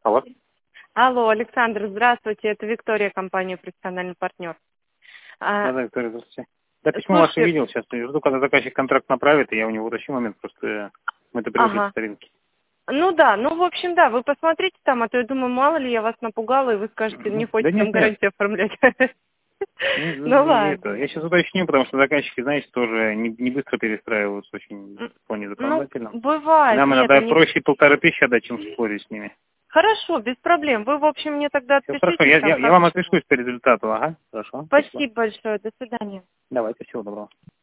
Алло. Алло, Александр, здравствуйте. Это Виктория, компания «Профессиональный партнер». Да, Виктория, здравствуйте. Да, письмо ваше Слушайте, видел сейчас. Я жду, когда заказчик контракт направит, и я у него уточню момент, просто мы это привыкли ага. к старинке. Ну да, в общем, да, вы посмотрите там, а то я думаю, мало ли я вас напугала, и вы скажете, не Да хочется нам нет. гарантию оформлять. Ну Это, ладно. я сейчас уточню, потому что заказчики, знаете, тоже не быстро перестраиваются очень в плане Ну, законодательном. И бывает, нам нет, иногда они... проще 1500 отдать, чем спорить с ними. Хорошо, без проблем. Вы, в общем, мне тогда Все хорошо, отпишитесь там, я как вам чего. отпишусь по результату. Ага, хорошо, спасибо. Спасибо большое, до свидания. Давайте, всего доброго.